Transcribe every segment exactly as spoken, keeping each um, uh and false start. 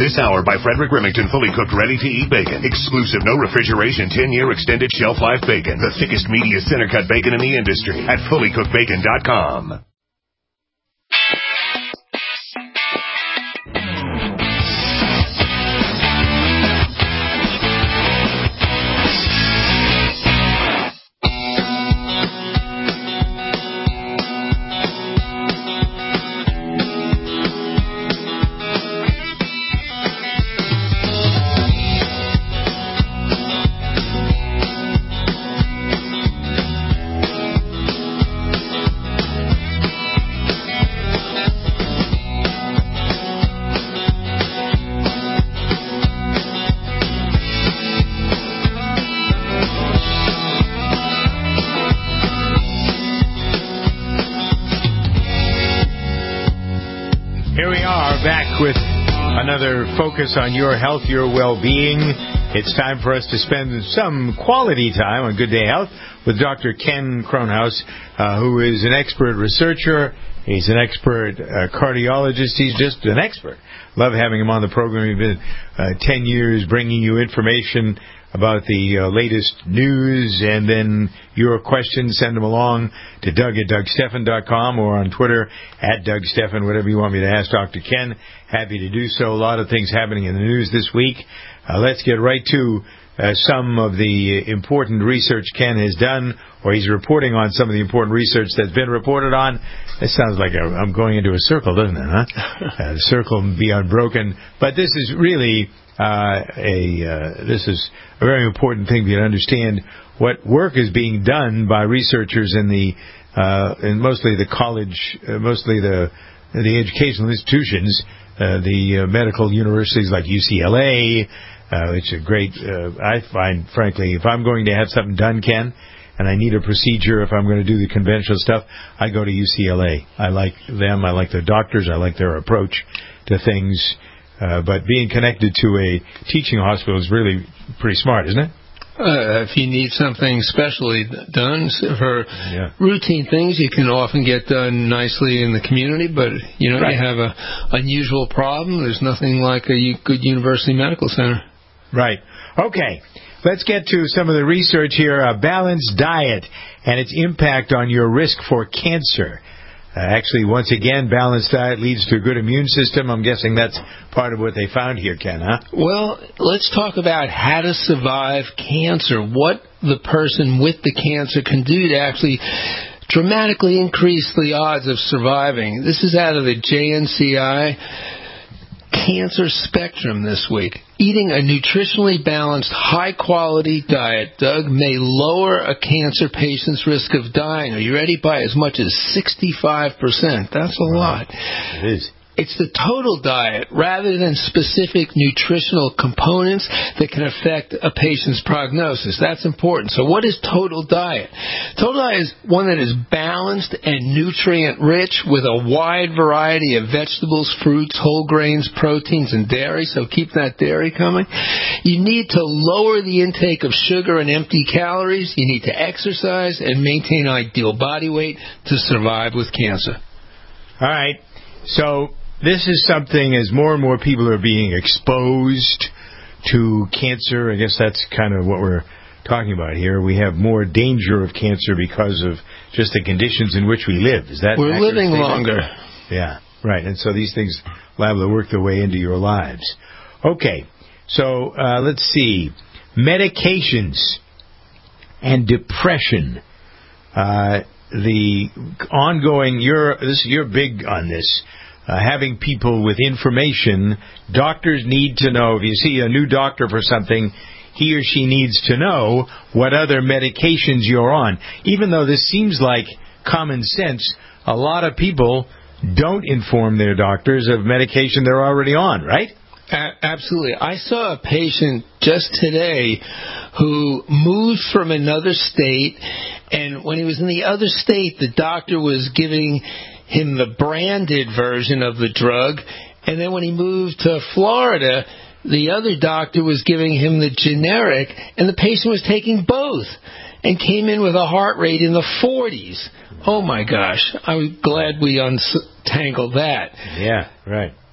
This hour by Frederick Remington, fully cooked, ready-to-eat bacon. Exclusive, no refrigeration, ten-year extended shelf life bacon. The thickest, meatiest, center-cut bacon in the industry at fully cooked bacon dot com. With another focus on your health, your well-being. It's time for us to spend some quality time on Good Day Health with Doctor Ken Kronhaus, uh, who is an expert researcher. He's an expert uh, cardiologist. He's just an expert. Love having him on the program. He's been uh, ten years bringing you information about the uh, latest news, and then your questions, send them along to Doug at Doug Stephan dot com or on Twitter at Doug Stephan, whatever you want me to ask Doctor Ken. Happy to do so. A lot of things happening in the news this week. Uh, let's get right to uh, some of the important research Ken has done, or he's reporting on some of the important research that's been reported on. It sounds like a, I'm going into a circle, doesn't it, huh? uh, the circle be unbroken. But this is really uh, a uh, this is a very important thing for you to understand what work is being done by researchers in the uh, in mostly the college, uh, mostly the the educational institutions, uh, the uh, medical universities like U C L A. Uh, it's a great. Uh, I find, frankly, if I'm going to have something done, Ken, and I need a procedure, if I'm going to do the conventional stuff, I go to U C L A. I like them. I like their doctors. I like their approach to things. Uh, but being connected to a teaching hospital is really pretty smart, isn't it? Uh, if you need something specially done for yeah. routine things, you can often get done nicely in the community. But, you know, right. you have a unusual problem, there's nothing like a good university medical center. Right. Okay. Let's get to some of the research here. A balanced diet and its impact on your risk for cancer. Uh, actually, once again, balanced diet leads to a good immune system. I'm guessing that's part of what they found here, Ken, huh? Well, let's talk about how to survive cancer. What the person with the cancer can do to actually dramatically increase the odds of surviving. This is out of the J N C I Cancer Spectrum this week. Eating a nutritionally balanced, high-quality diet, Doug, may lower a cancer patient's risk of dying. Are you ready? By as much as sixty-five percent. That's a lot. It is. It's the total diet rather than specific nutritional components that can affect a patient's prognosis. That's important. So what is total diet? Total diet is one that is balanced and nutrient-rich with a wide variety of vegetables, fruits, whole grains, proteins, and dairy. So keep that dairy coming. You need to lower the intake of sugar and empty calories. You need to exercise and maintain ideal body weight to survive with cancer. All right. So this is something, as more and more people are being exposed to cancer, I guess that's kind of what we're talking about here. We have more danger of cancer because of just the conditions in which we live. Is that We're living statement? longer. Yeah, right. And so these things will have to work their way into your lives. Okay, so uh, let's see. Medications and depression. Uh, the ongoing, you're, this, you're big on this. Uh, having people with information, doctors need to know. If you see a new doctor for something, he or she needs to know what other medications you're on. Even though this seems like common sense, a lot of people don't inform their doctors of medication they're already on, right? A- absolutely. I saw a patient just today who moved from another state, and when he was in the other state, the doctor was giving him the branded version of the drug, and then when he moved to Florida, the other doctor was giving him the generic, and the patient was taking both and came in with a heart rate in the forties. Oh, my gosh. I'm glad we untangled that. Yeah, right.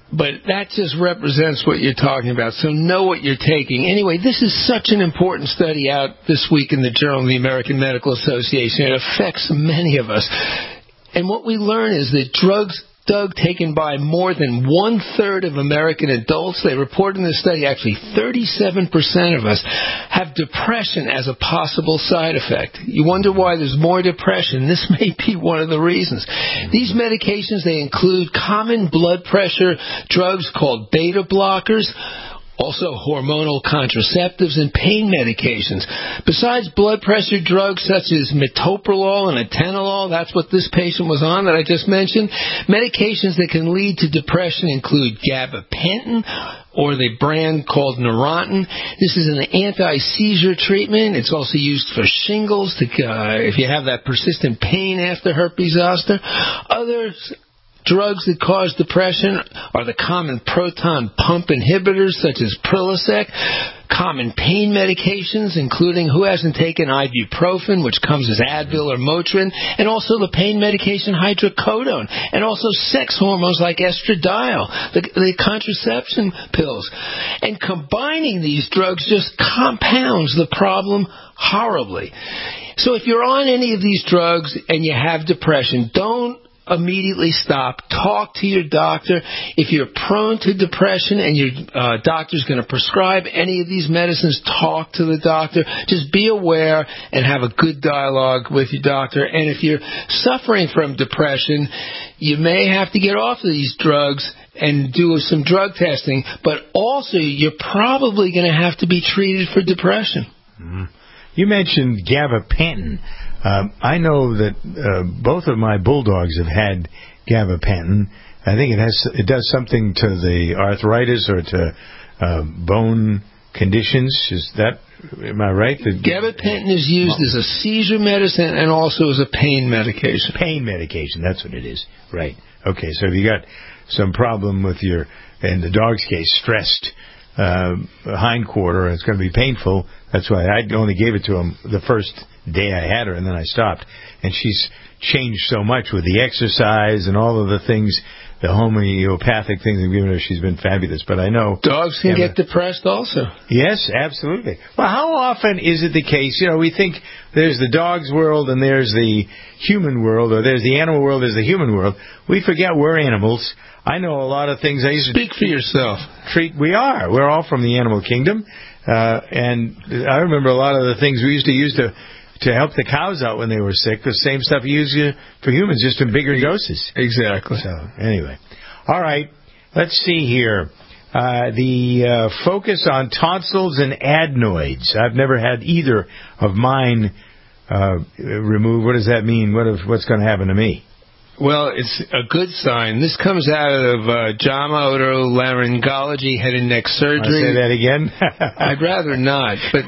But that just represents what you're talking about, so know what you're taking. Anyway, this is such an important study out this week in the Journal of the American Medical Association. It affects many of us. And what we learn is that drugs, Doug, taken by more than one-third of American adults, they report in this study actually thirty-seven percent of us have depression as a possible side effect. You wonder why there's more depression. This may be one of the reasons. These medications, they include common blood pressure drugs called beta blockers, also hormonal contraceptives and pain medications. Besides blood pressure drugs such as metoprolol and atenolol, that's what this patient was on that I just mentioned, medications that can lead to depression include gabapentin, or the brand called Neurontin. This is an anti-seizure treatment. It's also used for shingles, to, uh, if you have that persistent pain after herpes zoster. Others drugs that cause depression are the common proton pump inhibitors such as Prilosec, common pain medications, including, who hasn't taken ibuprofen, which comes as Advil or Motrin, and also the pain medication hydrocodone, and also sex hormones like estradiol, the, the contraception pills. And combining these drugs just compounds the problem horribly. So if you're on any of these drugs and you have depression, don't immediately stop. Talk to your doctor. If you're prone to depression and your uh, doctor's going to prescribe any of these medicines, talk to the doctor. Just be aware and have a good dialogue with your doctor. And if you're suffering from depression, you may have to get off of these drugs and do some drug testing, but also you're probably going to have to be treated for depression. Mm-hmm. You mentioned gabapentin. Um, I know that uh, both of my bulldogs have had gabapentin. I think it has it does something to the arthritis or to uh, bone conditions. Is that, am I right? The, gabapentin is used as a seizure medicine and also as a pain medication. Pain medication, that's what it is. Right. Okay, so if you got some problem with your, in the dog's case, stressed uh, hindquarter, it's going to be painful. That's why I only gave it to him the first day I had her, and then I stopped. And she's changed so much with the exercise and all of the things, the homeopathic things I've given her. She's been fabulous. But I know dogs can get depressed also. Yes, absolutely. Well, how often is it the case? You know, we think there's the dog's world and there's the human world, or there's the animal world, there's the human world. We forget we're animals. I know a lot of things. I used Speak to for yourself. Treat. We are. We're all from the animal kingdom. Uh, and I remember a lot of the things we used to use to to help the cows out when they were sick, the same stuff you use for humans, just in bigger doses. Exactly. So, anyway. All right. Let's see here. Uh, the uh, focus on tonsils and adenoids. I've never had either of mine uh, removed. What does that mean? What if, what's going to happen to me? Well, it's a good sign. This comes out of uh, JAMA Otolaryngology, head and neck surgery. Want to say that again? I'd rather not. But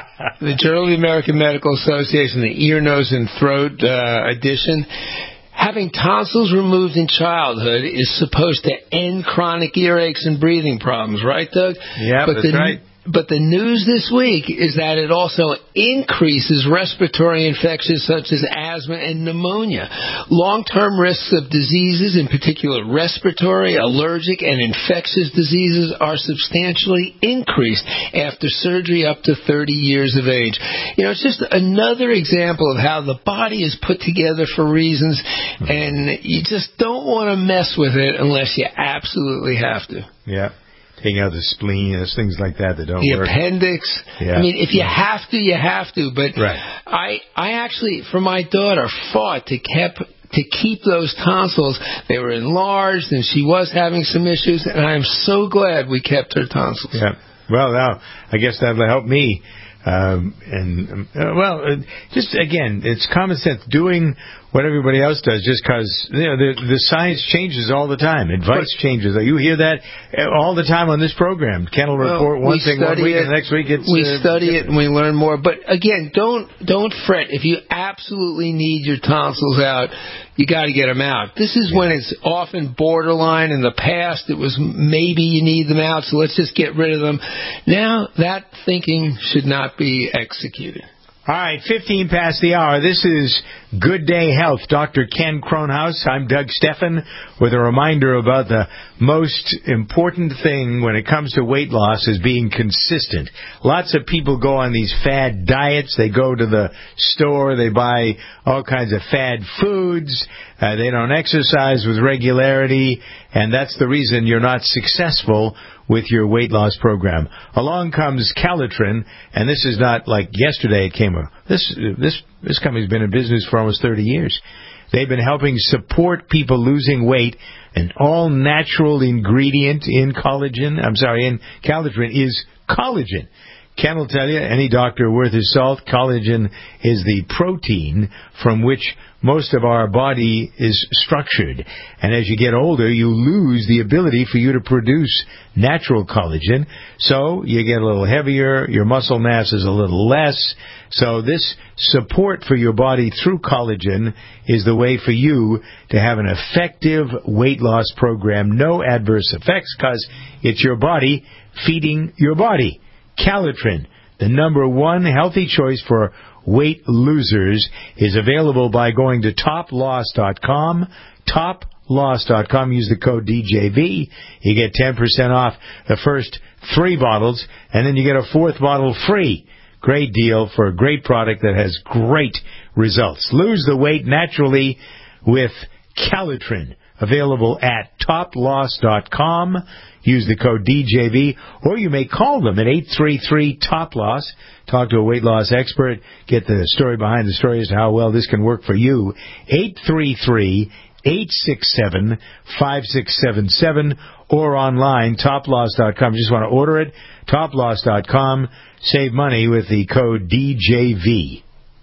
the Journal of the American Medical Association, the ear, nose, and throat uh, edition, having tonsils removed in childhood is supposed to end chronic earaches and breathing problems, right, Doug? Yeah, but that's the, right. But the news this week is that it also increases respiratory infections such as asthma and pneumonia. Long-term risks of diseases, in particular respiratory, allergic, and infectious diseases, are substantially increased after surgery up to thirty years of age. You know, it's just another example of how the body is put together for reasons, and you just don't want to mess with it unless you absolutely have to. Yeah. Taking out the spleen, there's things like that that don't the work. The appendix. Yeah. I mean, if you have to, you have to. But right. I, I actually, for my daughter, fought to keep to keep those tonsils. They were enlarged, and she was having some issues. And I am so glad we kept her tonsils. Yeah. Well, now I guess that'll help me. Um, and um, uh, well, uh, just again, it's common sense. Doing what everybody else does, just because you know the the science changes all the time. Advice but, changes. You hear that all the time on this program. Kennel Report well, one thing one week, it, and the next week it's we uh, study it and we learn more. But again, don't don't fret. If you absolutely need your tonsils out, you got to get them out. This is yeah. when it's often borderline. In the past, it was maybe you need them out, so let's just get rid of them. Now that thinking should not be executed. All right, fifteen past the hour. This is Good Day Health. Doctor Ken Kronhaus. I'm Doug Steffen with a reminder about the most important thing when it comes to weight loss is being consistent. Lots of people go on these fad diets. They go to the store. They buy all kinds of fad foods. Uh, they don't exercise with regularity, and that's the reason you're not successful with your weight loss program. Along comes Calitrin, and this is not like yesterday it came up. This this this company's been in business for almost thirty years. They've been helping support people losing weight. An all-natural ingredient in collagen, I'm sorry, in Calitrin is collagen. Ken will tell you, any doctor worth his salt, collagen is the protein from which most of our body is structured. And as you get older, you lose the ability for you to produce natural collagen. So you get a little heavier, your muscle mass is a little less. So this support for your body through collagen is the way for you to have an effective weight loss program. No adverse effects because it's your body feeding your body. Calitrin, the number one healthy choice for weight losers, is available by going to top loss dot com. top loss dot com. Use the code D J V. You get ten percent off the first three bottles, and then you get a fourth bottle free. Great deal for a great product that has great results. Lose the weight naturally with Calitrin. Available at top loss dot com. Use the code D J V, or you may call them at eight three three, T O P L O S S. Talk to a weight loss expert. Get the story behind the story as to how well this can work for you. eight three three, eight six seven, five six seven seven, or online, top loss dot com. Just want to order it, top loss dot com. Save money with the code D J V.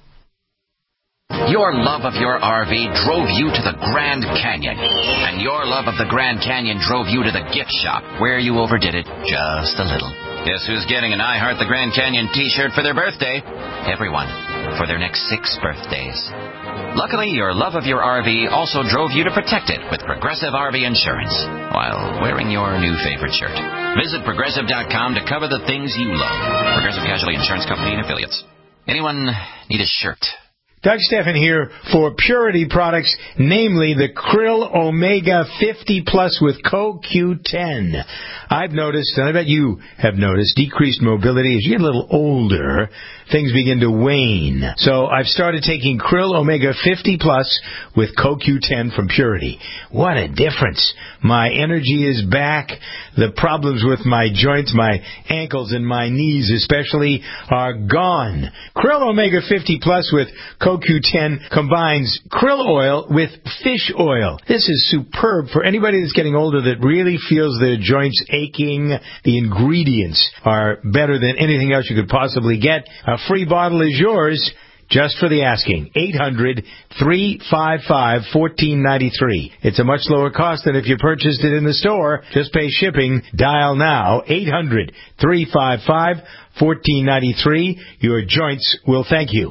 Your love of your R V drove you to the Grand Canyon, and your love of the Grand Canyon drove you to the gift shop, where you overdid it just a little. Guess who's getting an I Heart the Grand Canyon t-shirt for their birthday? Everyone, for their next six birthdays. Luckily, your love of your R V also drove you to protect it with Progressive R V Insurance, while wearing your new favorite shirt. Visit Progressive dot com to cover the things you love. Progressive Casualty Insurance Company and Affiliates. Anyone need a shirt? Doug Steffen here for Purity products, namely the Krill Omega fifty plus with C O Q ten. I've noticed, and I bet you have noticed, decreased mobility. As you get a little older, things begin to wane. So I've started taking Krill Omega fifty plus with C O Q ten from Purity. What a difference. My energy is back. The problems with my joints, my ankles and my knees especially, are gone. Krill Omega fifty plus with C O Q ten combines krill oil with fish oil. This is superb for anybody that's getting older that really feels their joints aching. The ingredients are better than anything else you could possibly get. A free bottle is yours just for the asking. eight hundred, three five five, one four nine three. It's a much lower cost than if you purchased it in the store. Just pay shipping. Dial now. eight hundred, three five five, one four nine three. Your joints will thank you.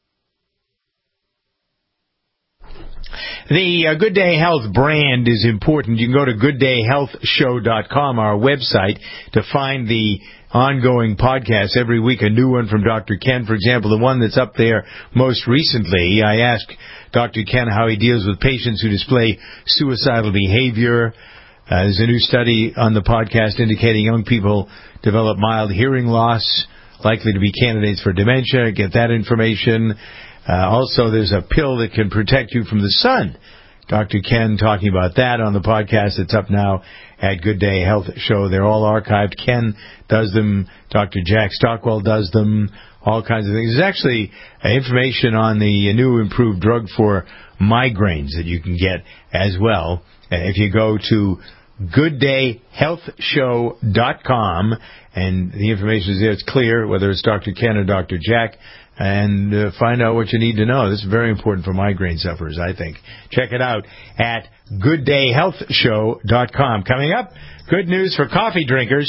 The uh, Good Day Health brand is important. You can go to good day health show dot com, our website, to find the ongoing podcasts. Every week a new one from Doctor Ken. For example, the one that's up there most recently, I asked Doctor Ken how he deals with patients who display suicidal behavior. Uh, there's a new study on the podcast indicating young people develop mild hearing loss, likely to be candidates for dementia. Get that information. Uh, also, there's a pill that can protect you from the sun. Doctor Ken talking about that on the podcast. It's up now at Good Day Health Show. They're all archived. Ken does them. Doctor Jack Stockwell does them. All kinds of things. There's actually uh, information on the new improved drug for migraines that you can get as well. Uh, if you go to good day health show dot com, and the information is there. It's clear, whether it's Doctor Ken or Doctor Jack. And uh, find out what you need to know. This is very important for migraine sufferers, I think. Check it out at good day health show dot com. Coming up, good news for coffee drinkers.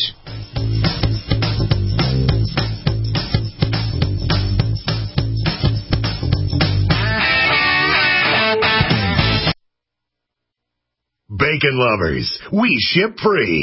Bacon lovers, we ship free.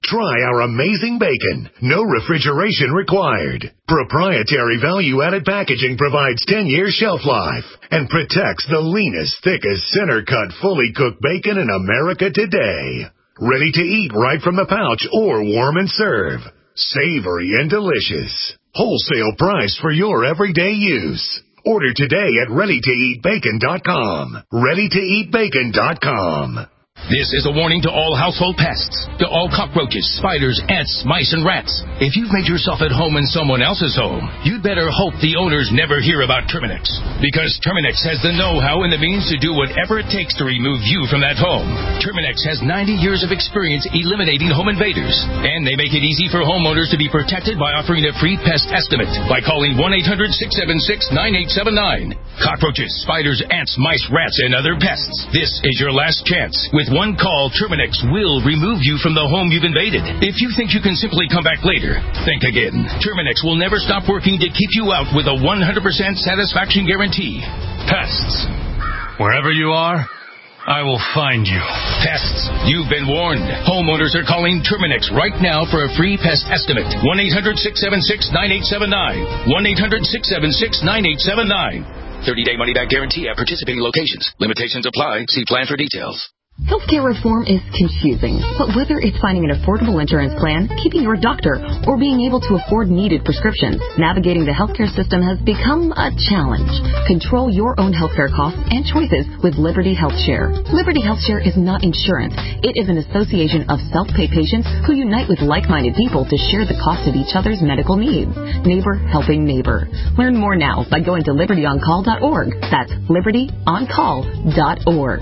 Try our amazing bacon. No refrigeration required. Proprietary value-added packaging provides ten-year shelf life and protects the leanest, thickest, center-cut, fully cooked bacon in America today. Ready to eat right from the pouch or warm and serve. Savory and delicious. Wholesale price for your everyday use. Order today at ready to eat bacon dot com. ready to eat bacon dot com. This is a warning to all household pests, to all cockroaches, spiders, ants, mice, and rats. If you've made yourself at home in someone else's home, you'd better hope the owners never hear about Terminix. Because Terminix has the know-how and the means to do whatever it takes to remove you from that home. Terminix has ninety years of experience eliminating home invaders. And they make it easy for homeowners to be protected by offering a free pest estimate by calling one eight hundred six seven six nine eight seven nine. Cockroaches, spiders, ants, mice, rats, and other pests. This is your last chance. With one call, Terminix will remove you from the home you've invaded. If you think you can simply come back later, think again. Terminix will never stop working to keep you out with a one hundred percent satisfaction guarantee. Pests. Wherever you are, I will find you. Pests. You've been warned. Homeowners are calling Terminix right now for a free pest estimate. one eight hundred six seven six nine eight seven nine. one eight hundred six seven six nine eight seven nine. thirty-day money-back guarantee at participating locations. Limitations apply. See plan for details. Healthcare reform is confusing, but whether it's finding an affordable insurance plan, keeping your doctor, or being able to afford needed prescriptions, navigating the healthcare system has become a challenge. Control your own healthcare costs and choices with Liberty HealthShare. Liberty HealthShare is not insurance. It is an association of self-pay patients who unite with like-minded people to share the cost of each other's medical needs. Neighbor helping neighbor. Learn more now by going to liberty on call dot org. That's liberty on call dot org.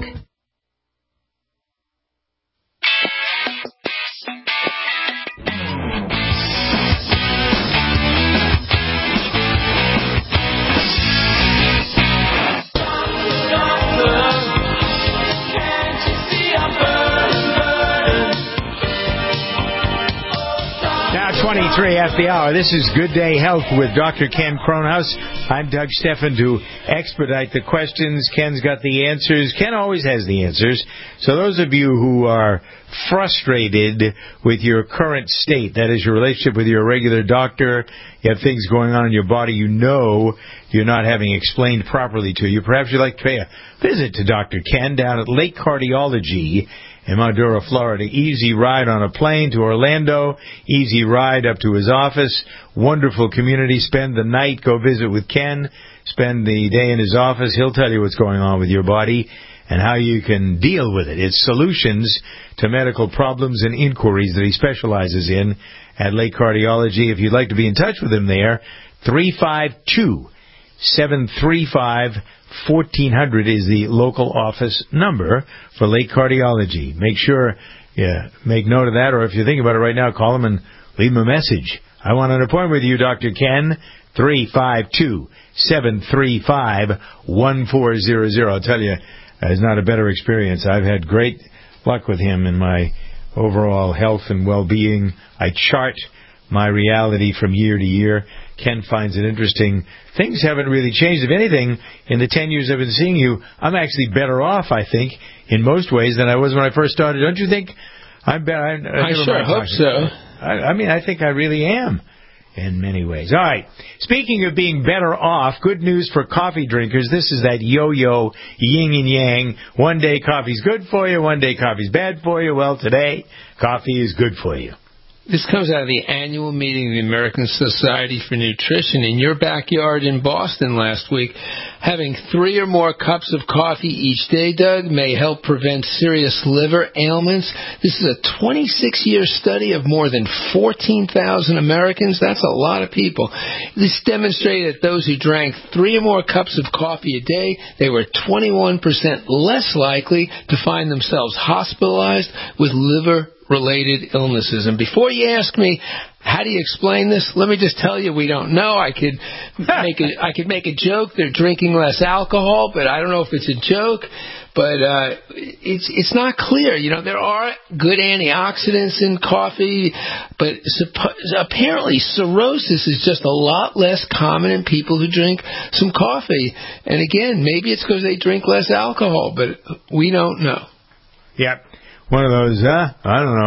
twenty-three at the hour. This is Good Day Health with Doctor Ken Kronhaus. I'm Doug Steffen. To expedite the questions, Ken's got the answers. Ken always has the answers. So those of you who are frustrated with your current state, that is your relationship with your regular doctor, you have things going on in your body you know you're not having explained properly to you, perhaps you'd like to pay a visit to Doctor Ken down at Lake Cardiology in Madura, Florida. Easy ride on a plane to Orlando, easy ride up to his office, wonderful community. Spend the night, go visit with Ken, spend the day in his office. He'll tell you what's going on with your body and how you can deal with it. It's solutions to medical problems and inquiries that he specializes in at Lake Cardiology. If you'd like to be in touch with him there, three five two, seven three five, fourteen hundred is the local office number for Lake Cardiology. Make sure you make note of that, or if you're thinking about it right now, call them and leave them a message. I want an appointment with you, Doctor Ken, three five two, seven three five, one four zero zero. I'll tell you, it's not a better experience. I've had great luck with him in my overall health and well-being. I chart my reality from year to year. Ken finds it interesting. Things haven't really changed. If anything, in the ten years I've been seeing you, I'm actually better off, I think, in most ways than I was when I first started. Don't you think? I'm better. I, I, I sure hope so. I, I mean, I think I really am in many ways. All right. Speaking of being better off, good news for coffee drinkers. This is that yo-yo, yin and yang. One day coffee's good for you, one day coffee's bad for you. Well, today, coffee is good for you. This comes out of the annual meeting of the American Society for Nutrition in your backyard in Boston last week. Having three or more cups of coffee each day, Doug, may help prevent serious liver ailments. This is a twenty-six-year study of more than fourteen thousand Americans. That's a lot of people. This demonstrated that those who drank three or more cups of coffee a day, they were twenty-one percent less likely to find themselves hospitalized with liver related illnesses. And before you ask me, how do you explain this? Let me just tell you, we don't know. I could make a, I could make a joke. They're drinking less alcohol, but I don't know if it's a joke. But uh, it's it's not clear. You know, there are good antioxidants in coffee, but suppo- apparently cirrhosis is just a lot less common in people who drink some coffee. And again, maybe it's because they drink less alcohol, but we don't know. Yep. One of those, uh, I don't know,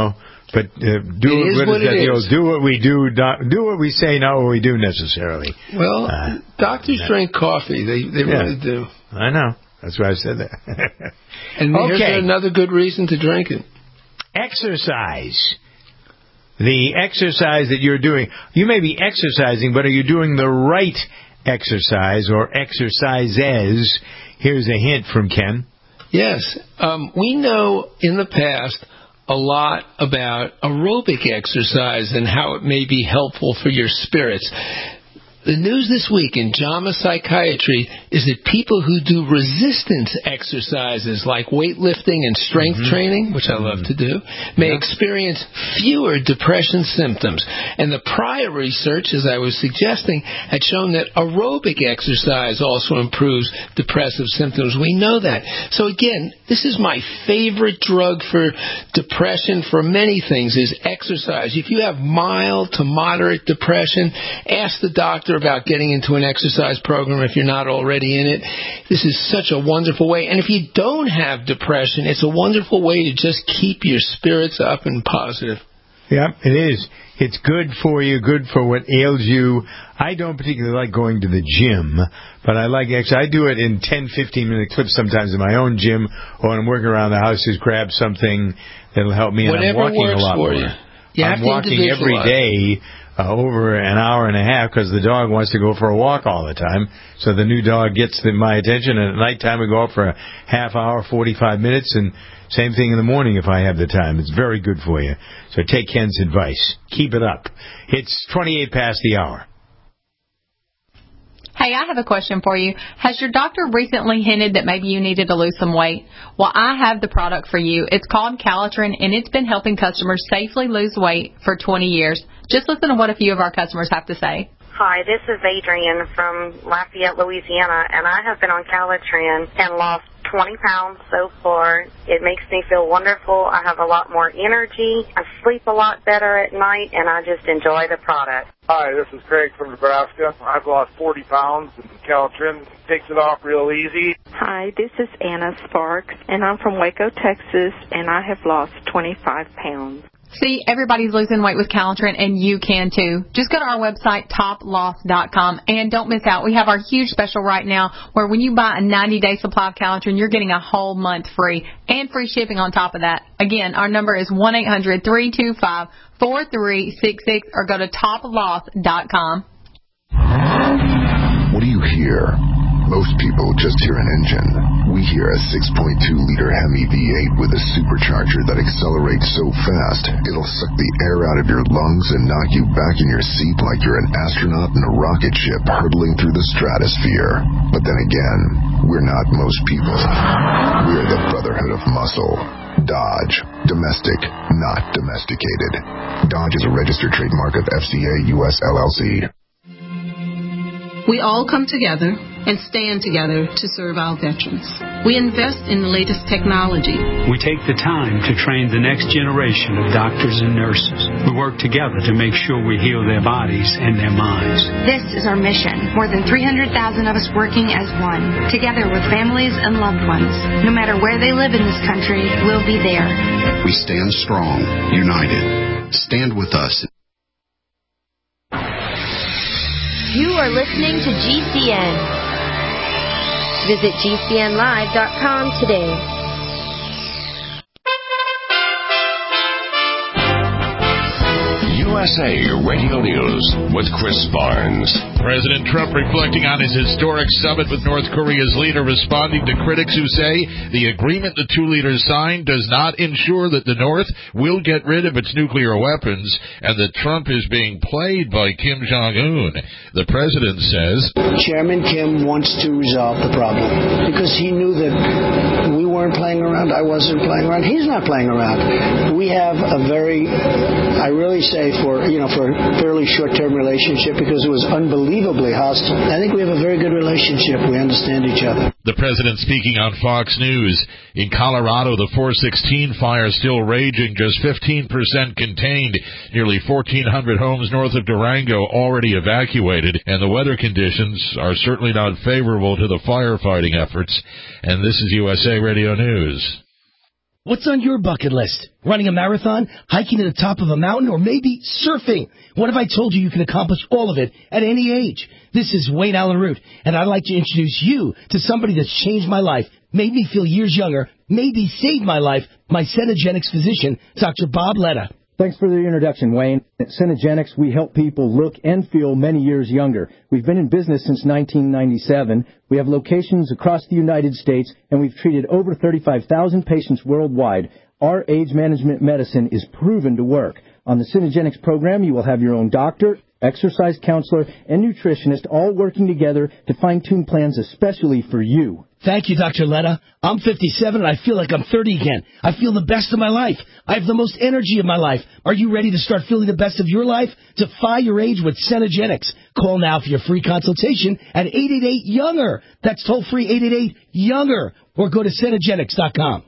But uh, do it is what, what is that, it you know, is. do what we do, not, do what we say, not what we do necessarily. Well, Uh, doctors yeah. drink coffee. They they Yeah. really do. I know. That's why I said that. And here's Okay. another good reason to drink it. Exercise. The exercise that you're doing, you may be exercising, but are you doing the right exercise or exercises? Here's a hint from Ken. Yes. Um, we know in the past a lot about aerobic exercise and how it may be helpful for your spirits. The news this week in JAMA Psychiatry is that people who do resistance exercises like weightlifting and strength mm-hmm. training, which I love to do, may yeah. experience fewer depression symptoms. And the prior research, as I was suggesting, had shown that aerobic exercise also improves depressive symptoms. We know that. So again, this is my favorite drug for depression for many things is exercise. If you have mild to moderate depression, ask the doctor about getting into an exercise program if you're not already in it. This is such a wonderful way. And if you don't have depression, it's a wonderful way to just keep your spirits up and positive. Yeah, it is. It's good for you, good for what ails you. I don't particularly like going to the gym, but I like exercise. I do it in ten, fifteen minute clips sometimes in my own gym, or when I'm working around the house, just grab something that'll help me. And Whatever I'm walking works a lot for more. you. You I'm have to walking every day. Uh, over an hour and a half because the dog wants to go for a walk all the time. So the new dog gets the, my attention, and at nighttime we go out for a half hour, forty-five minutes, and same thing in the morning if I have the time. It's very good for you. So take Ken's advice. Keep it up. It's twenty-eight past the hour. Hey, I have a question for you. Has your doctor recently hinted that maybe you needed to lose some weight? Well, I have the product for you. It's called Calitrin, and it's been helping customers safely lose weight for twenty years. Just listen to what a few of our customers have to say. Hi, this is Adrian from Lafayette, Louisiana, and I have been on Calitrin and lost twenty pounds so far. It makes me feel wonderful. I have a lot more energy. I sleep a lot better at night, and I just enjoy the product. Hi, this is Craig from Nebraska. I've lost forty pounds, and Calitrin takes it off real easy. Hi, this is Anna Sparks, and I'm from Waco, Texas, and I have lost twenty-five pounds. See, everybody's losing weight with Calitrin, and you can too. Just go to our website, top loss dot com, and don't miss out. We have our huge special right now where when you buy a ninety day supply of Calitrin, you're getting a whole month free and free shipping on top of that. Again, our number is one eight hundred three two five four three six six or go to top loss dot com. What do you hear? Most people just hear an engine. We hear a six point two liter Hemi V eight with a supercharger that accelerates so fast, it'll suck the air out of your lungs and knock you back in your seat like you're an astronaut in a rocket ship hurtling through the stratosphere. But then again, we're not most people. We're the Brotherhood of Muscle. Dodge. Domestic, not domesticated. Dodge is a registered trademark of F C A U S L L C. We all come together and stand together to serve our veterans. We invest in the latest technology. We take the time to train the next generation of doctors and nurses. We work together to make sure we heal their bodies and their minds. This is our mission. More than three hundred thousand of us working as one, together with families and loved ones. No matter where they live in this country, we'll be there. We stand strong, united. Stand with us. You are listening to G C N. Visit G C N live dot com today. U S A Radio News with Chris Barnes. President Trump reflecting on his historic summit with North Korea's leader, responding to critics who say the agreement the two leaders signed does not ensure that the North will get rid of its nuclear weapons and that Trump is being played by Kim Jong-un. The president says, Chairman Kim wants to resolve the problem because he knew that we weren't playing around, I wasn't playing around, he's not playing around. We have a very, I really say for, you know, for a fairly short-term relationship because it was unbelievably hostile. I think we have a very good relationship. We understand each other. The president speaking on Fox News. In Colorado, the four sixteen fire still raging, just fifteen percent contained. Nearly fourteen hundred homes north of Durango already evacuated, and the weather conditions are certainly not favorable to the firefighting efforts. And this is U S A Radio News. What's on your bucket list? Running a marathon, hiking to the top of a mountain, or maybe surfing? What if I told you you can accomplish all of it at any age? This is Wayne Allen Root, and I'd like to introduce you to somebody that's changed my life, made me feel years younger, maybe saved my life, my Cenegenics physician, Doctor Bob Letta. Thanks for the introduction, Wayne. At Cenegenics, we help people look and feel many years younger. We've been in business since nineteen ninety-seven. We have locations across the United States, and we've treated over thirty-five thousand patients worldwide. Our age management medicine is proven to work. On the Cenegenics program, you will have your own doctor, exercise counselor, and nutritionist all working together to fine-tune plans especially for you. Thank you, Doctor Letta. I'm fifty-seven, and I feel like I'm thirty again. I feel the best of my life. I have the most energy of my life. Are you ready to start feeling the best of your life? Defy your age with Cenegenics. Call now for your free consultation at eight eight eight, younger. That's toll-free eight eight eight, younger. Or go to Cenegenics dot com.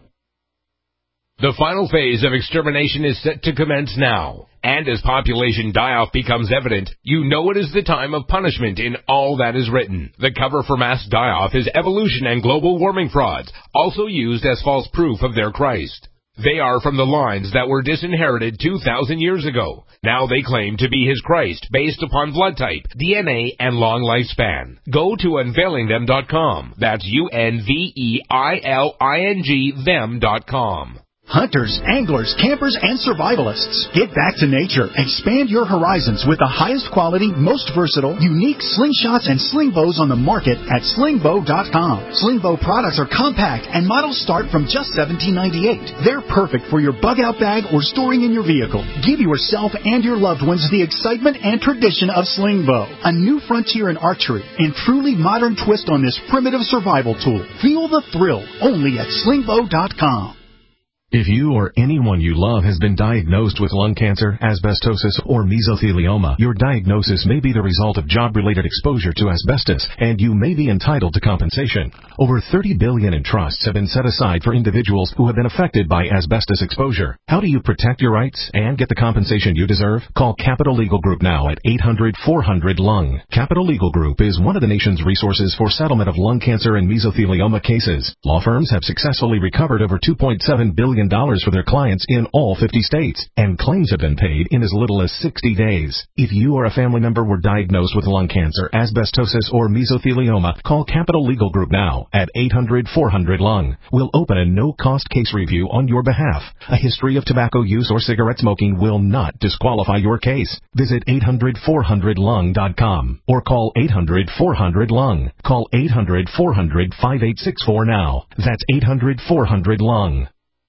The final phase of extermination is set to commence now. And as population die-off becomes evident, you know it is the time of punishment in all that is written. The cover for mass die-off is evolution and global warming frauds, also used as false proof of their Christ. They are from the lines that were disinherited two thousand years ago. Now they claim to be his Christ based upon blood type, D N A, and long lifespan. Go to unveiling them dot com. That's U N V E I L I N G them dot com. Hunters, anglers, campers, and survivalists. Get back to nature. Expand your horizons with the highest quality, most versatile, unique slingshots and sling bows on the market at sling bow dot com. Sling bow products are compact and models start from just seventeen ninety-eight. They're perfect for your bug-out bag or storing in your vehicle. Give yourself and your loved ones the excitement and tradition of sling bow. A new frontier in archery and truly modern twist on this primitive survival tool. Feel the thrill only at sling bow dot com. If you or anyone you love has been diagnosed with lung cancer, asbestosis, or mesothelioma, your diagnosis may be the result of job-related exposure to asbestos, and you may be entitled to compensation. Over thirty billion dollars in trusts have been set aside for individuals who have been affected by asbestos exposure. How do you protect your rights and get the compensation you deserve? Call Capital Legal Group now at eight hundred, four hundred, lung. Capital Legal Group is one of the nation's resources for settlement of lung cancer and mesothelioma cases. Law firms have successfully recovered over two point seven billion dollars for their clients in all fifty states, and claims have been paid in as little as sixty days. If you or a family member were diagnosed with lung cancer, asbestosis, or mesothelioma, call Capital Legal Group now at eight hundred, four hundred, lung. We'll open a no-cost case review on your behalf. A history of tobacco use or cigarette smoking will not disqualify your case. Visit eight hundred, four hundred, lung dot com or call eight hundred, four hundred, lung. Call eight hundred, four hundred, five eight six four now. That's eight hundred, four hundred, lung.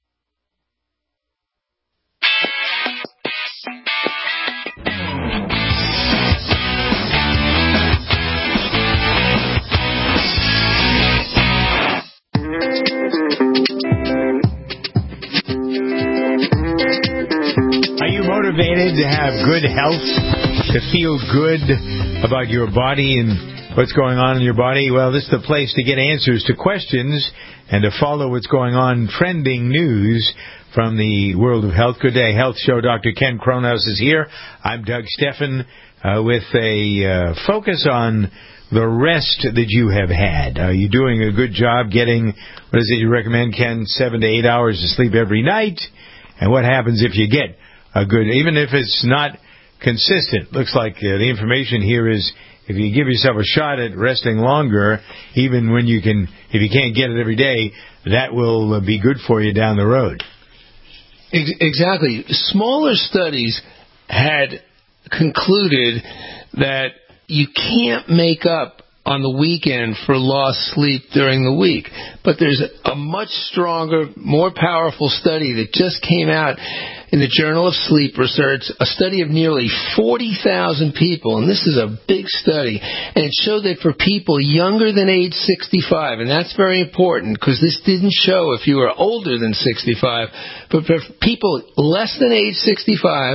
Motivated to have good health, to feel good about your body and what's going on in your body? Well, this is the place to get answers to questions and to follow what's going on, trending news from the world of health. Good Day Health Show. Doctor Ken Kronhaus is here. I'm Doug Steffen uh, with a uh, focus on the rest that you have had. Are you doing a good job getting, what is it you recommend, Ken, seven to eight hours of sleep every night? And what happens if you get a good, even if it's not consistent? Looks like uh, the information here is if you give yourself a shot at resting longer, even when you can, if you can't get it every day, that will uh, be good for you down the road. Exactly. Smaller studies had concluded that you can't make up on the weekend for lost sleep during the week. But there's a much stronger, more powerful study that just came out in the Journal of Sleep Research, a study of nearly forty thousand people, and this is a big study, and it showed that for people younger than age sixty-five, and that's very important because this didn't show if you were older than sixty-five, but for people less than age sixty-five,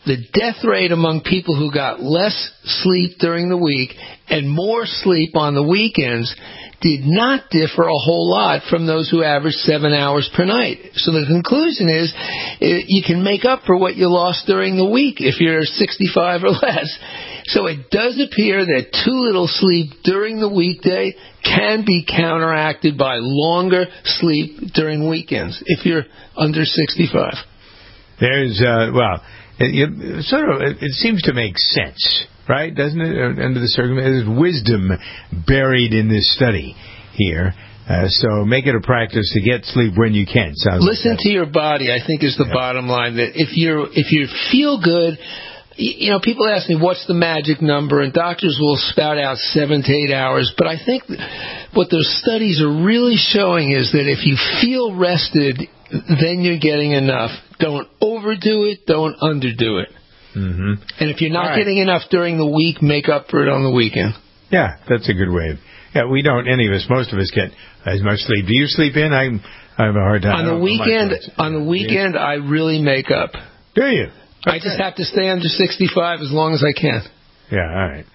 the death rate among people who got less sleep during the week and more sleep on the weekends did not differ a whole lot from those who averaged seven hours per night. So the conclusion is you can make up for what you lost during the week if you're sixty-five or less. So it does appear that too little sleep during the weekday can be counteracted by longer sleep during weekends if you're under sixty-five. There's, uh, well, it, it, sort of, it, it seems to make sense, right? Doesn't it? Under the circumstances, there's wisdom buried in this study here. Uh, so make it a practice to get sleep when you can. Sounds Listen like to your body, I think, is the yeah. bottom line. That if you're if you feel good. You know, people ask me, what's the magic number? And doctors will spout out seven to eight hours. But I think what those studies are really showing is that if you feel rested, then you're getting enough. Don't overdo it. Don't underdo it. Mm-hmm. And if you're not right. getting enough during the week, make up for it on the weekend. Yeah, that's a good way. Yeah, we don't, any of us, most of us get as much sleep. Do you sleep in? I, I have a hard time. On the weekend, on the weekend, I really make up. Do you? I just have to stay under sixty-five as long as I can. Yeah, all right.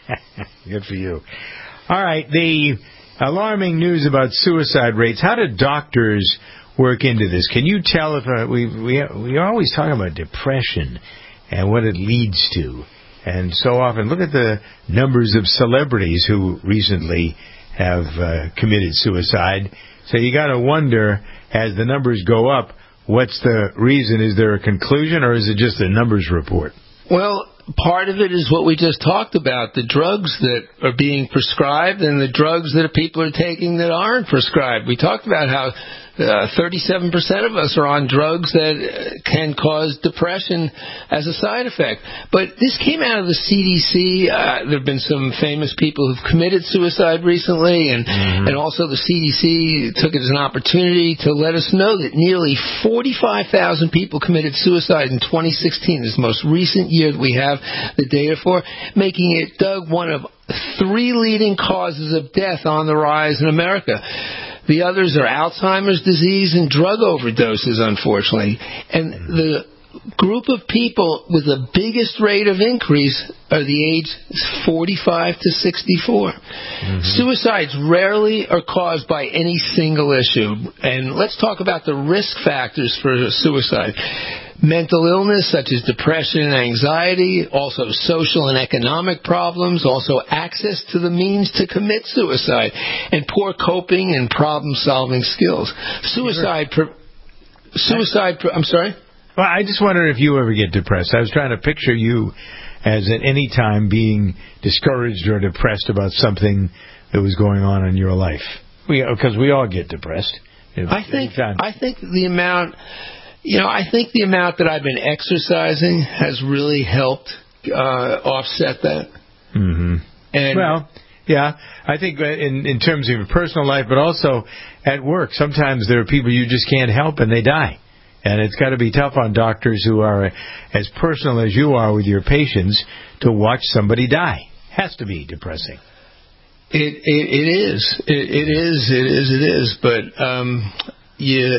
Good for you. All right, the alarming news about suicide rates. How do doctors work into this? Can you tell if uh, we we we always talk about depression and what it leads to, and so often look at the numbers of celebrities who recently have uh, committed suicide. So you got to wonder, as the numbers go up, what's the reason? Is there a conclusion, or is it just a numbers report? Well, part of it is what we just talked about, the drugs that are being prescribed and the drugs that people are taking that aren't prescribed. We talked about how uh, thirty-seven percent of us are on drugs that can cause depression as a side effect. But this came out of the C D C. Uh, there have been some famous people who've committed suicide recently, and, mm-hmm. and also the C D C took it as an opportunity to let us know that nearly forty-five thousand people committed suicide in twenty sixteen. This is the most recent year that we have the data for, making it, Doug, one of three leading causes of death on the rise in America. The others are Alzheimer's disease and drug overdoses, unfortunately. And the group of people with the biggest rate of increase are the age forty-five to sixty-four. Mm-hmm. Suicides rarely are caused by any single issue. And let's talk about the risk factors for suicide. Mental illness such as depression and anxiety, also social and economic problems, also access to the means to commit suicide, and poor coping and problem-solving skills. Suicide, per, suicide. Per, I'm sorry? Well, I just wonder if you ever get depressed. I was trying to picture you as at any time being discouraged or depressed about something that was going on in your life. We, because we all get depressed. I think. I think the amount. You know, I think the amount that I've been exercising has really helped uh, offset that. Mm-hmm. And well, yeah, I think in in terms of your personal life, but also at work, sometimes there are people you just can't help and they die. And it's got to be tough on doctors who are as personal as you are with your patients to watch somebody die. Has to be depressing. It it, it is. It, it is. It is. It is. But um, you.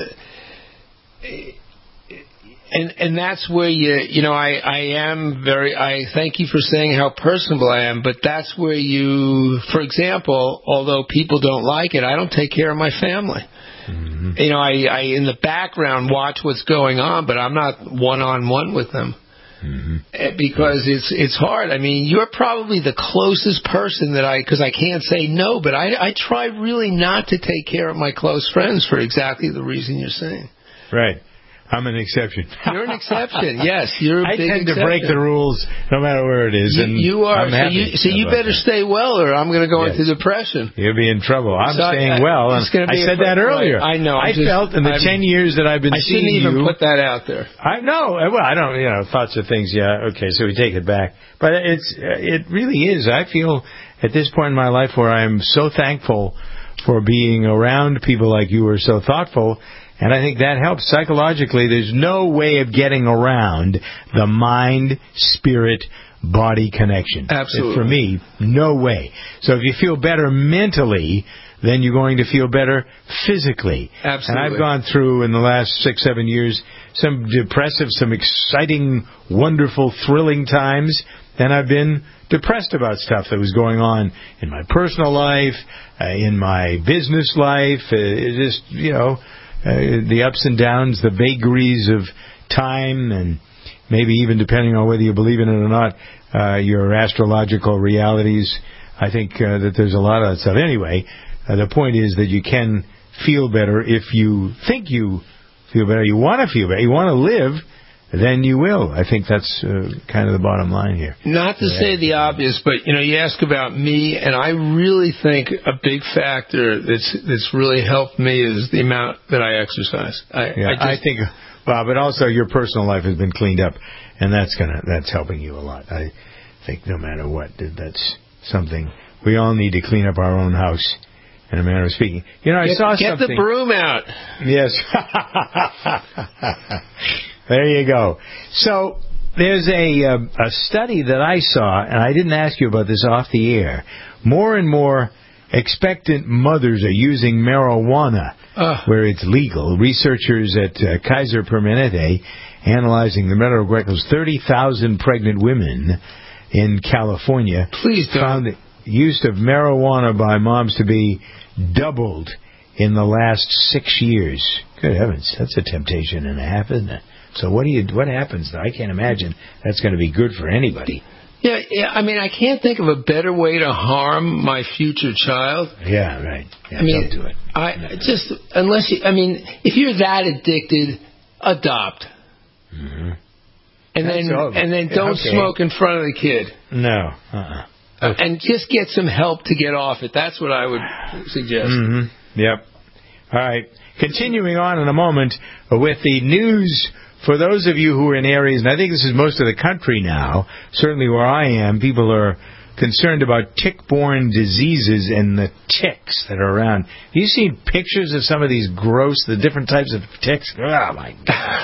And and that's where you you know I, I am very I thank you for saying how personable I am, but that's where you, for example, although people don't like it, I don't take care of my family. Mm-hmm. You know, I, I in the background watch what's going on, but I'm not one on one with them. Mm-hmm. Because it's it's hard. I mean, you're probably the closest person that I, because I can't say no, but I I try really not to take care of my close friends for exactly the reason you're saying. Right. I'm an exception. You're an exception. Yes, you're a I big tend exception. to break the rules no matter where it is. You, and you are. I'm so happy you, so you better that. stay well, or I'm going to go yes. into depression. You'll be in trouble. I'm so staying I, well. And I said that earlier. I know. I just, felt in the I'm, ten years that I've been I seeing you. I shouldn't even put that out there. I know. Well, I don't. You know, thoughts of things. Yeah. Okay. So we take it back. But it's. It really is. I feel at this point in my life where I'm so thankful for being around people like you who are so thoughtful. And I think that helps psychologically. There's no way of getting around the mind-spirit-body connection. Absolutely. For me, no way. So if you feel better mentally, then you're going to feel better physically. Absolutely. And I've gone through in the last six, seven years some depressive, some exciting, wonderful, thrilling times. Then I've been depressed about stuff that was going on in my personal life, uh, in my business life, uh, just, you know, uh, the ups and downs, the vagaries of time, and maybe even, depending on whether you believe in it or not, uh, your astrological realities. I think uh, that there's a lot of that stuff. Anyway, uh, the point is that you can feel better if you think you feel better. You want to feel better. You want to live, then you will. I think that's uh, kind of the bottom line here. Not to yeah. say the obvious, but, you know, you ask about me, and I really think a big factor that's that's really helped me is the amount that I exercise. I, yeah, I, just, I think, well, but also your personal life has been cleaned up, and that's gonna that's helping you a lot. I think no matter what, that's something we all need to clean up our own house. In a manner of speaking. You know, I get, saw get something... Get the broom out. Yes. There you go. So, there's a, a, a study that I saw, and I didn't ask you about this off the air. More and more expectant mothers are using marijuana uh. where it's legal. Researchers at uh, Kaiser Permanente, analyzing the medical records, thirty thousand pregnant women in California Please don't. found the use of marijuana by moms to be doubled in the last six years. Good heavens, that's a temptation and a half, isn't it? So what do you? What happens? I can't imagine that's going to be good for anybody. Yeah, yeah. I mean, I can't think of a better way to harm my future child. Yeah, right. Yeah, I mean, don't do it. I just unless you. I mean, if you're that addicted, adopt. Mm-hmm. And that's then all. and then don't okay. smoke in front of the kid. No. Uh-uh. Uh, and just get some help to get off it. That's what I would suggest. Mm-hmm. Yep. All right. Continuing on in a moment with the news for those of you who are in areas, and I think this is most of the country now, certainly where I am, people are concerned about tick-borne diseases and the ticks that are around. Have you seen pictures of some of these gross, the different types of ticks? Oh, my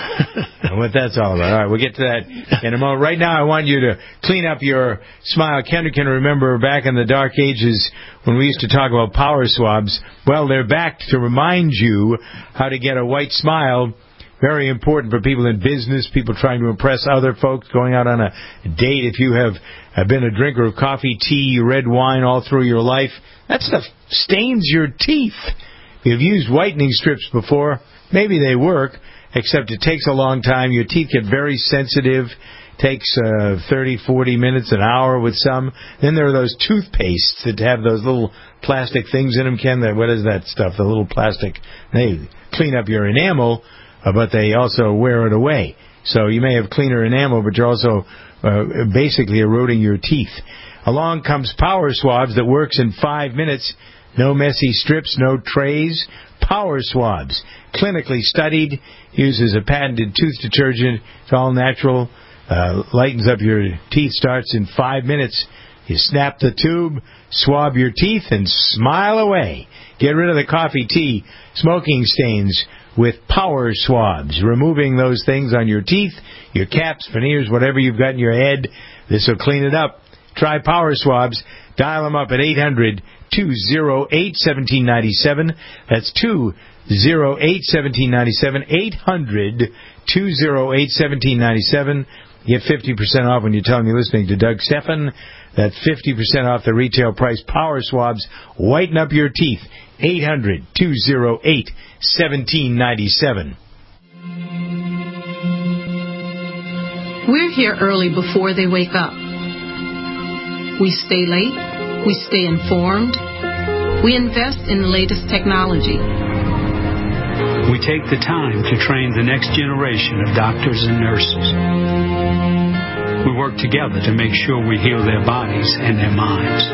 God. What that's all about. All right, we'll get to that in a moment. Right now, I want you to clean up your smile. Kendra can remember back in the dark ages when we used to talk about power swabs. Well, they're back to remind you how to get a white smile. Very important for people in business, people trying to impress other folks, going out on a date. If you have, have been a drinker of coffee, tea, red wine all through your life, that stuff stains your teeth. If you've used whitening strips before, maybe they work, except it takes a long time. Your teeth get very sensitive. Takes uh, thirty, forty minutes, an hour with some. Then there are those toothpastes that have those little plastic things in them, Ken. That, what is that stuff? The little plastic. They clean up your enamel, uh, but they also wear it away. So you may have cleaner enamel, but you're also uh, basically eroding your teeth. Along comes Power Swabs that works in five minutes. No messy strips, no trays. Power Swabs, clinically studied, uses a patented tooth detergent. It's all natural. Uh, lightens up your teeth, starts in five minutes. You snap the tube, swab your teeth, and smile away. Get rid of the coffee, tea, smoking stains with Power Swabs, removing those things on your teeth, your caps, veneers, whatever you've got in your head. This will clean it up. Try Power Swabs. Dial them up at eight hundred, two oh eight, one seven nine seven. That's two oh eight, one seven nine seven. eight hundred, two oh eight, one seven nine seven. Get fifty percent off when you tell them you're listening to Doug Stephan. That's fifty percent off the retail price. Power Swabs. Whiten up your teeth. eight hundred, two oh eight, one seven nine seven. We're here early before they wake up. We stay late. We stay informed. We invest in the latest technology. We take the time to train the next generation of doctors and nurses. We work together to make sure we heal their bodies and their minds.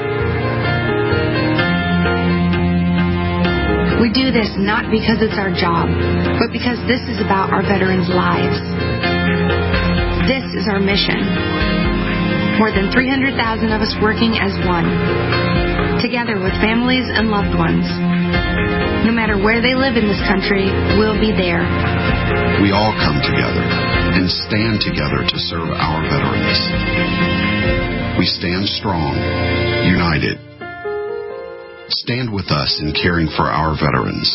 We do this not because it's our job, but because this is about our veterans' lives. This is our mission. More than three hundred thousand of us working as one, together with families and loved ones. No matter where they live in this country, we'll be there. We all come together and stand together to serve our veterans. We stand strong, united. Stand with us in caring for our veterans.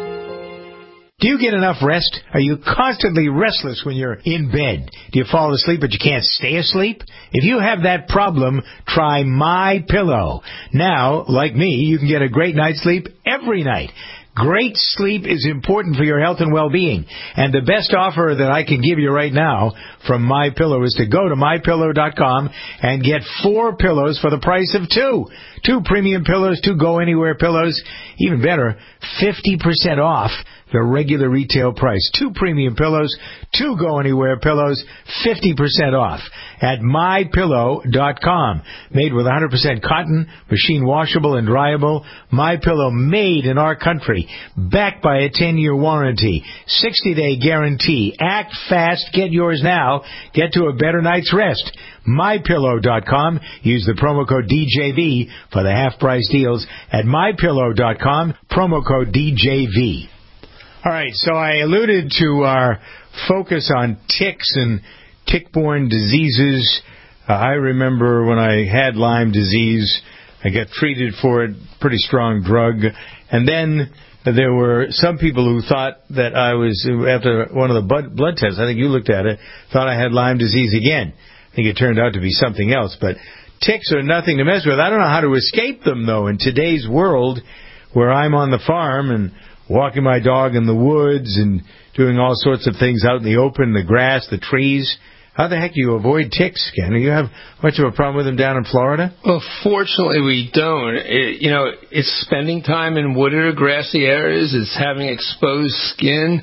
Do you get enough rest? Are you constantly restless when you're in bed? Do you fall asleep but you can't stay asleep? If you have that problem, try MyPillow. Now, like me, you can get a great night's sleep every night. Great sleep is important for your health and well-being. And the best offer that I can give you right now from MyPillow is to go to my pillow dot com and get four pillows for the price of two. Two premium pillows, two go-anywhere pillows. Even better, fifty percent off the regular retail price. Two premium pillows, two go-anywhere pillows, fifty percent off at my pillow dot com. Made with one hundred percent cotton, machine washable and dryable. MyPillow made in our country. Backed by a ten-year warranty. sixty-day guarantee. Act fast. Get yours now. Get to a better night's rest. my pillow dot com. Use the promo code D J V for the half-price deals at my pillow dot com. Promo code D J V. All right, so I alluded to our focus on ticks and tick-borne diseases. Uh, I remember when I had Lyme disease, I got treated for it, pretty strong drug, and then there were some people who thought that I was, after one of the blood, blood tests, I think you looked at it, thought I had Lyme disease again. I think it turned out to be something else, but ticks are nothing to mess with. I don't know how to escape them, though, in today's world where I'm on the farm and walking my dog in the woods and doing all sorts of things out in the open, the grass, the trees. How the heck do you avoid ticks, Ken? Do you have much of a problem with them down in Florida? Well, fortunately, we don't. It, you know, it's spending time in wooded or grassy areas. It's having exposed skin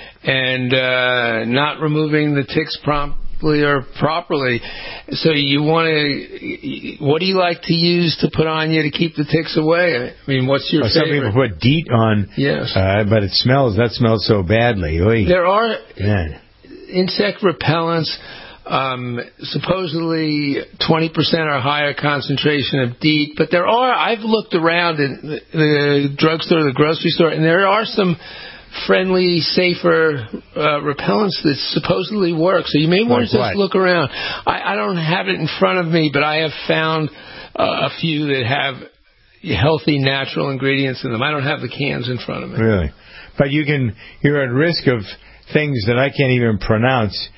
and uh, not removing the ticks promptly or properly. So you want to, what do you like to use to put on you to keep the ticks away? I mean, what's your oh, favorite? Some people put DEET on, yes. uh, but it smells, that smells so badly. Oy. There are Man. insect repellents, um, supposedly twenty percent or higher concentration of DEET, but there are, I've looked around in the, the drugstore, the grocery store, and there are some friendly, safer uh, repellents that supposedly work. So you may want like to just what? look around. I, I don't have it in front of me, but I have found uh, a few that have healthy, natural ingredients in them. I don't have the cans in front of me. Really? But you can, you're at risk of things that I can't even pronounce.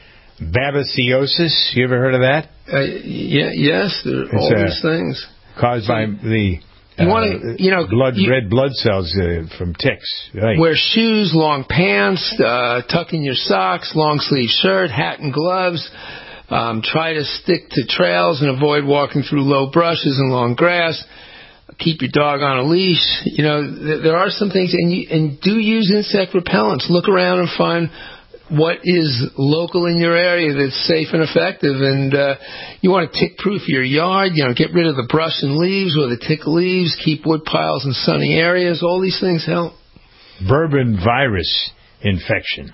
Babesiosis, you ever heard of that? Uh, yeah, yes, there are all a, these things. Caused so by the... You uh, want to, you know, blood, you, red blood cells uh, from ticks. Right. Wear shoes, long pants, uh, tuck in your socks, long sleeve shirt, hat and gloves. Um, try to stick to trails and avoid walking through low brushes and long grass. Keep your dog on a leash. You know, th- there are some things, and you, and do use insect repellents. Look around and find what is local in your area that's safe and effective. And uh, you want to tick-proof your yard. You know, get rid of the brush and leaves or the tick leaves. Keep wood piles in sunny areas. All these things help. Bourbon virus infection.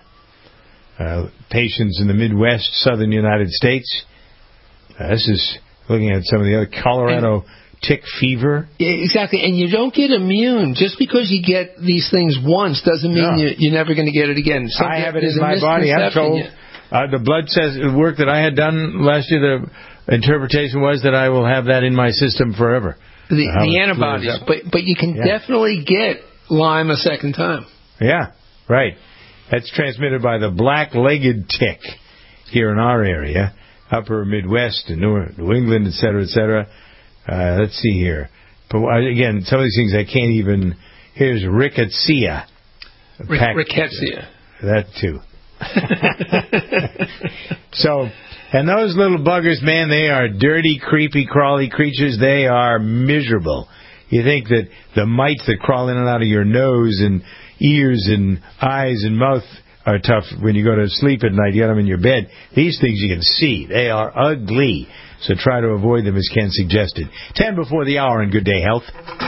Uh, patients in the Midwest, southern United States. Uh, this is looking at some of the other Colorado... And, tick fever. Exactly, and you don't get immune. Just because you get these things once doesn't mean no. you, you're never going to get it again. Some, I have it in my body. I'm told uh, the blood says the work that I had done last year, the interpretation was that I will have that in my system forever. The, the antibodies, but but you can yeah. definitely get Lyme a second time. Yeah, right. That's transmitted by the black-legged tick here in our area, upper Midwest and New, New England, et cetera, et cetera. Uh, let's see here. But again, some of these things I can't even... Here's rickettsia. Rick, rickettsia. That too. So, and those little buggers, man, they are dirty, creepy, crawly creatures. They are miserable. You think that the mites that crawl in and out of your nose and ears and eyes and mouth are tough when you go to sleep at night. You got them in your bed. These things you can see. They are ugly. So try to avoid them, as Ken suggested. Ten before the hour in Good Day Health.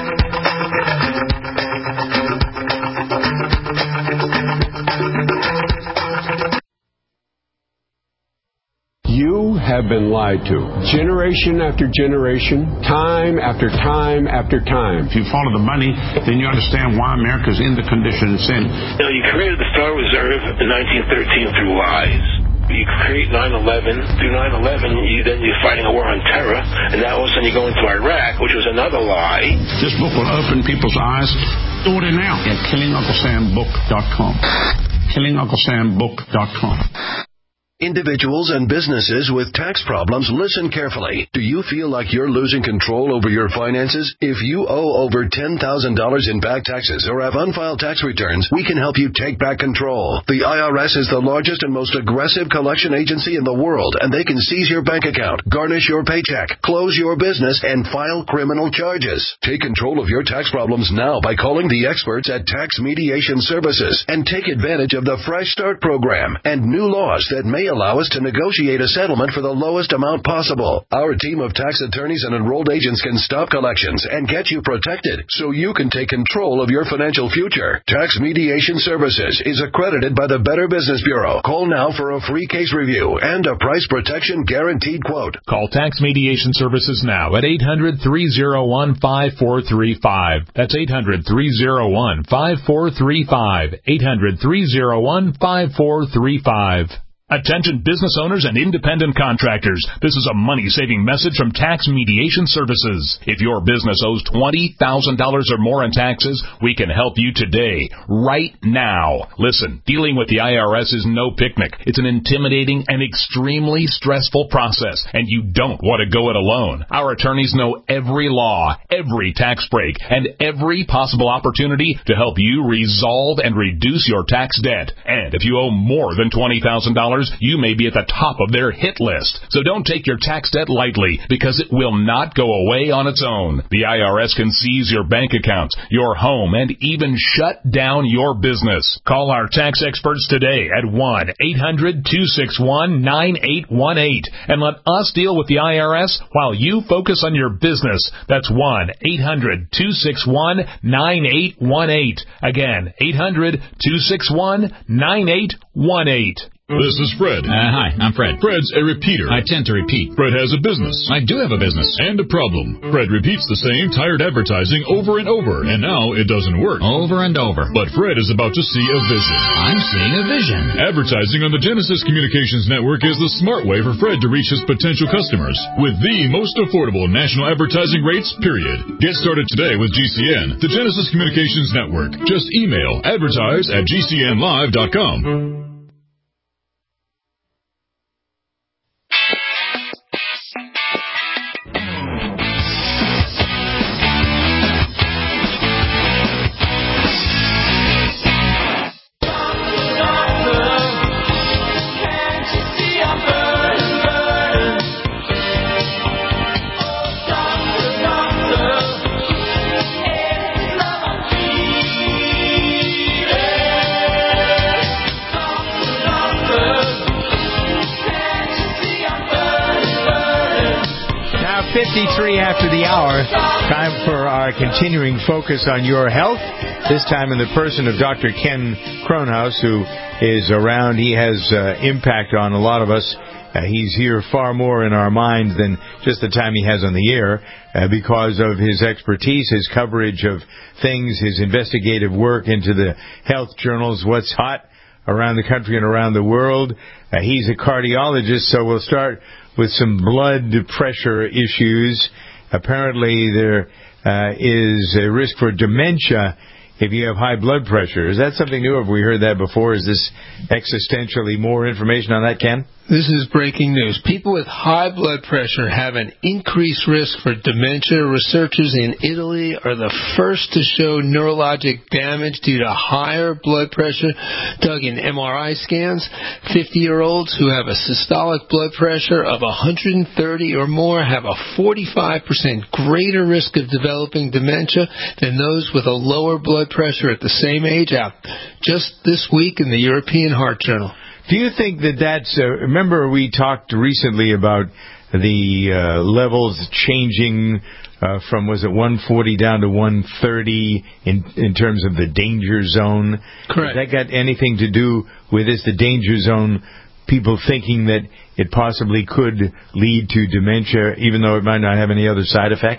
You have been lied to. Generation after generation, time after time after time. If you follow the money, then you understand why America's in the condition it's in. You know, you created the Federal Reserve in nineteen thirteen through lies. You create nine eleven. Through nine eleven, you, then you're fighting a war on terror, and now all of a sudden you go into Iraq, which was another lie. This book will open people's eyes. Order now at killing uncle sam book dot com. killing uncle sam book dot com. Individuals and businesses with tax problems, listen carefully. Do you feel like you're losing control over your finances? If you owe over ten thousand dollars in back taxes or have unfiled tax returns, we can help you take back control. The I R S is the largest and most aggressive collection agency in the world, and they can seize your bank account, garnish your paycheck, close your business, and file criminal charges. Take control of your tax problems now by calling the experts at Tax Mediation Services and take advantage of the Fresh Start program and new laws that may allow us to negotiate a settlement for the lowest amount possible. Our team of tax attorneys and enrolled agents can stop collections and get you protected so you can take control of your financial future. Tax Mediation Services is accredited by the Better Business Bureau. Call now for a free case review and a price protection guaranteed quote. Call Tax Mediation Services now at eight hundred, three oh one, five four three five. That's eight hundred, three oh one, five four three five. eight hundred, three oh one, five four three five. Attention business owners and independent contractors. This is a money-saving message from Tax Mediation Services. If your business owes twenty thousand dollars or more in taxes, we can help you today, right now. Listen, dealing with the I R S is no picnic. It's an intimidating and extremely stressful process, and you don't want to go it alone. Our attorneys know every law, every tax break, and every possible opportunity to help you resolve and reduce your tax debt. And if you owe more than twenty thousand dollars, you may be at the top of their hit list. So don't take your tax debt lightly, because it will not go away on its own. The I R S can seize your bank accounts, your home, and even shut down your business. Call our tax experts today at one eight hundred, two six one, nine eight one eight and let us deal with the I R S while you focus on your business. That's one eight hundred, two six one, nine eight one eight. Again, eight hundred, two six one, nine eight one eight. This is Fred. Uh, hi, I'm Fred. Fred's a repeater. I tend to repeat. Fred has a business. I do have a business. And a problem. Fred repeats the same tired advertising over and over, and now it doesn't work. Over and over. But Fred is about to see a vision. I'm seeing a vision. Advertising on the Genesis Communications Network is the smart way for Fred to reach his potential customers with the most affordable national advertising rates, period. Get started today with G C N, the Genesis Communications Network. Just email advertise at G C N live dot com. fifty-three after the hour. Time for our continuing focus on your health. This time in the person of Doctor Ken Kronhaus, who is around. He has uh, impact on a lot of us. Uh, he's here far more in our minds than just the time he has on the air uh, because of his expertise, his coverage of things, his investigative work into the health journals, what's hot around the country and around the world. Uh, he's a cardiologist, so we'll start with some blood pressure issues. Apparently there uh, is a risk for dementia if you have high blood pressure. Is that something new? Have we heard that before? Is this existentially more information on that, Ken? This is breaking news. People with high blood pressure have an increased risk for dementia. Researchers in Italy are the first to show neurologic damage due to higher blood pressure dug in M R I scans. fifty-year-olds who have a systolic blood pressure of one hundred thirty or more have a forty-five percent greater risk of developing dementia than those with a lower blood pressure at the same age, out just this week in the European Heart Journal. Do you think that that's... Uh, remember we talked recently about the uh, levels changing uh, from, was it one forty down to one thirty in in terms of the danger zone? Correct. Has that got anything to do with this, the danger zone, people thinking that it possibly could lead to dementia, even though it might not have any other side effects?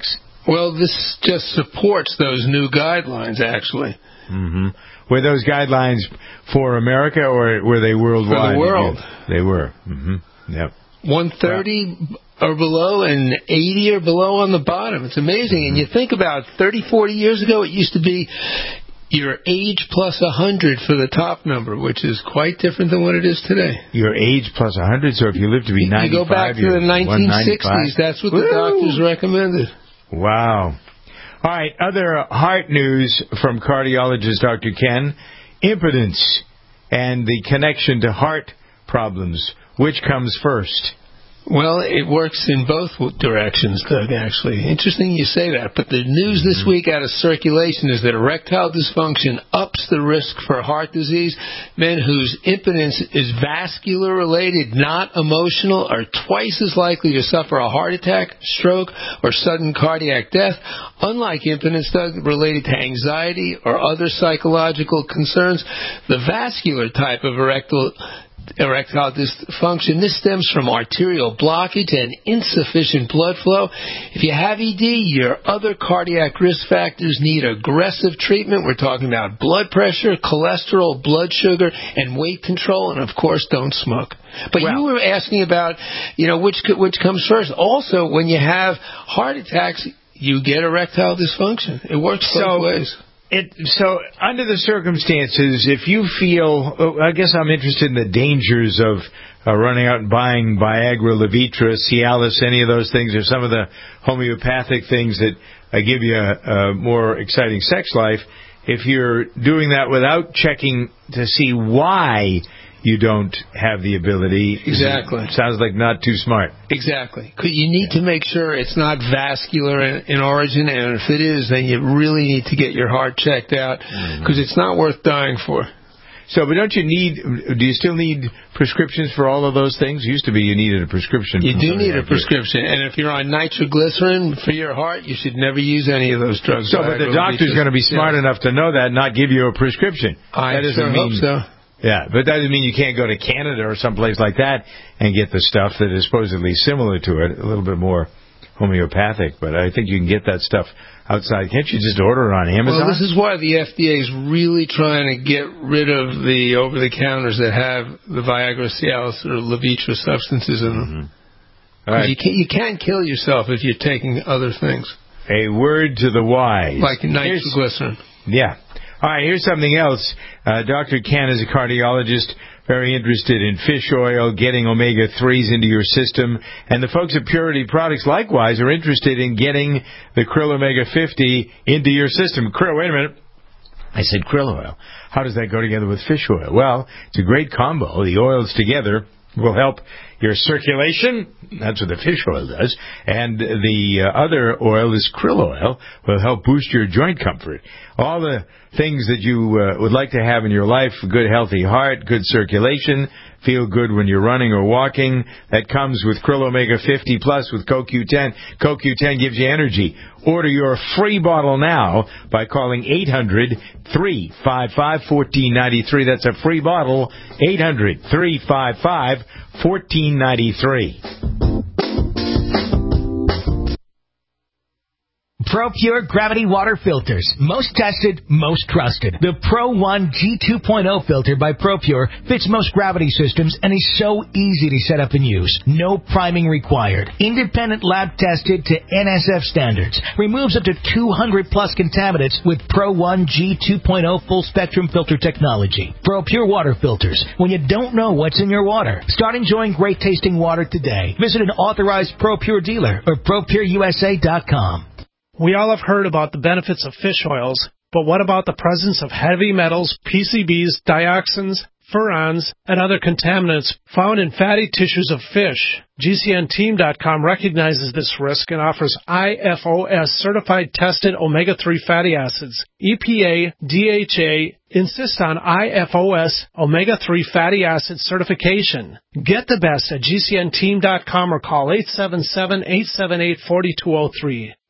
Well, this just supports those new guidelines, actually. Mm-hmm. Were those guidelines for America, or were they worldwide? For the world. They were. Mm-hmm. Yep. one thirty or below and eighty or below on the bottom. It's amazing. Mm-hmm. And you think about thirty, forty years ago, it used to be your age plus one hundred for the top number, which is quite different than what it is today. Your age plus one hundred, so if you live to be ninety-five... You go back to the nineteen sixties, that's what Woo! the doctors recommended. Wow. All right, other heart news from cardiologist Doctor Ken. Impotence and the connection to heart problems. Which comes first? Well, it works in both directions, Doug, actually. Interesting you say that. But the news this week out of circulation is that erectile dysfunction ups the risk for heart disease. Men whose impotence is vascular-related, not emotional, are twice as likely to suffer a heart attack, stroke, or sudden cardiac death. Unlike impotence, Doug, related to anxiety or other psychological concerns, the vascular type of erectile erectile dysfunction, this stems from arterial blockage and insufficient blood flow. If you have E D, your other cardiac risk factors need aggressive treatment. We're talking about blood pressure, cholesterol, blood sugar, and weight control, and of course, don't smoke. But well, you were asking about, you know, which which comes first. Also, when you have heart attacks, you get erectile dysfunction. It works both so, ways. It, so, under the circumstances, if you feel, I guess I'm interested in the dangers of uh, running out and buying Viagra, Levitra, Cialis, any of those things, or some of the homeopathic things that uh, give you a, a more exciting sex life. If you're doing that without checking to see why you don't have the ability. Exactly. It sounds like not too smart. Exactly. You need to make sure it's not vascular in, in origin, and if it is, then you really need to get your heart checked out, because mm-hmm. it's not worth dying for. So, but don't you need, do you still need prescriptions for all of those things? It used to be you needed a prescription. You do need a prescription, and if you're on nitroglycerin for your heart, you should never use any of those drugs. So, but the doctor's going to be smart yeah. enough to know that and not give you a prescription. I that doesn't sure mean, hope so. Yeah, but that doesn't mean you can't go to Canada or someplace like that and get the stuff that is supposedly similar to it, a little bit more homeopathic. But I think you can get that stuff outside. Can't you just order it on Amazon? Well, this is why the F D A is really trying to get rid of the over-the-counters that have the Viagra, Cialis, or Levitra substances in them. Mm-hmm. Right. You can't, you can't kill yourself if you're taking other things. A word to the wise. Like nitroglycerin. Yeah. All right, here's something else. Uh, Doctor Ken is a cardiologist, very interested in fish oil, getting omega threes into your system. And the folks at Purity Products, likewise, are interested in getting the Krill Omega fifty into your system. Krill, wait a minute. I said krill oil. How does that go together with fish oil? Well, it's a great combo. The oils together will help your circulation. That's what the fish oil does. And the uh, other oil is krill oil, will help boost your joint comfort. All the things that you uh, would like to have in your life, a good healthy heart, good circulation, feel good when you're running or walking, that comes with Krill Omega fifty Plus with Co Q ten. Co Q ten gives you energy. Order your free bottle now by calling eight hundred, three five five, one four nine three. That's a free bottle, eight hundred, three five five, one four nine three. ProPure Gravity Water Filters. Most tested, most trusted. The Pro one G two point oh filter by ProPure fits most gravity systems and is so easy to set up and use. No priming required. Independent lab tested to N S F standards. Removes up to two hundred plus contaminants with Pro one G two point oh full spectrum filter technology. ProPure Water Filters. When you don't know what's in your water. Start enjoying great tasting water today. Visit an authorized ProPure dealer or pro pure U S A dot com. We all have heard about the benefits of fish oils, but what about the presence of heavy metals, P C Bs, dioxins, furans, and other contaminants found in fatty tissues of fish? G C N team dot com recognizes this risk and offers I F O S certified tested omega three fatty acids. E P A, D H A insist on I F O S omega three fatty acid certification. Get the best at G C N team dot com or call eight seven seven, eight seven eight, four two zero three.